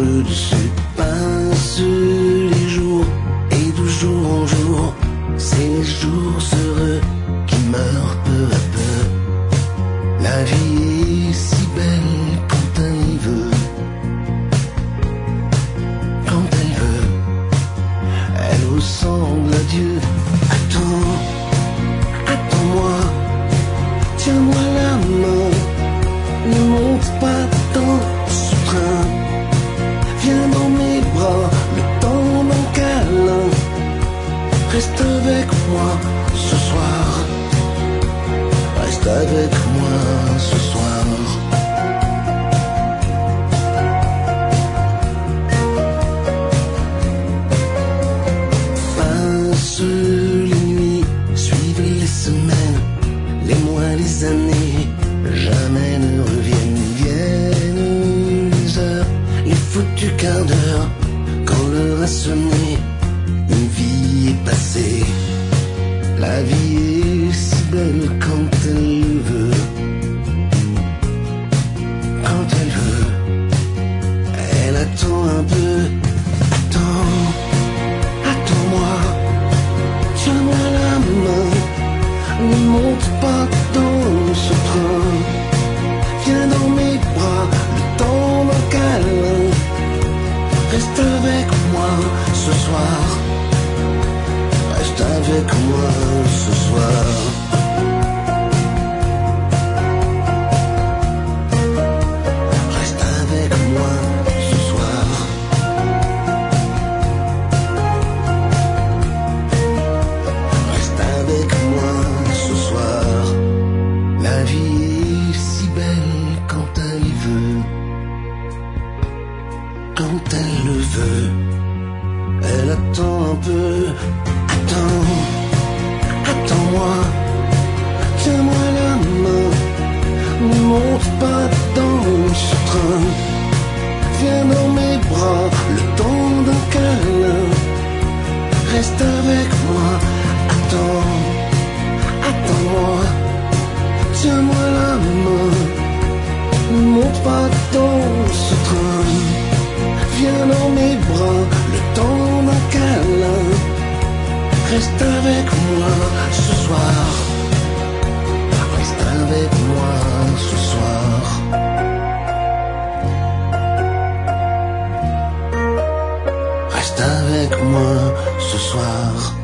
le dessus. Passent les jours et de jour en jour, c'est les jours heureux qui meurent peu à peu. La vie est si belle quand elle y veut. Quand elle veut, elle ressemble à Dieu. Attends, attends-moi, tiens-moi la main. Ne monte pas dans ce train. Viens dans mes bras, le temps d'un câlin. Reste avec moi ce soir. Reste avec moi ce soir. Passent les nuits, suivent les semaines, les mois, les années, jamais ne reviennent. Viennent les heures, les foutus quarts d'heure, quand l'heure a sonné, une vie est passée. La vie est si belle quand elle le veut. Quand elle veut, elle attend un peu. Attends, attends-moi, tiens-moi la main. Ne monte pas dans ce train. Viens dans mes bras, le temps d'un câlin. Reste avec moi ce soir. Reste avec moi ce soir. Reste avec moi ce soir. Reste avec moi ce soir. La vie est si belle quand elle y veut. Quand elle le veut, elle attend un peu. Attends, attends-moi, tiens-moi la main. Ne monte pas dans ce train. Viens dans mes bras, le temps d'un câlin. Reste avec moi, attends, attends-moi, tiens-moi la main. Ne monte pas dans ce train. Viens dans mes bras, le temps d'un câlin. Reste avec moi ce soir. Reste avec moi ce soir. Reste avec moi ce soir.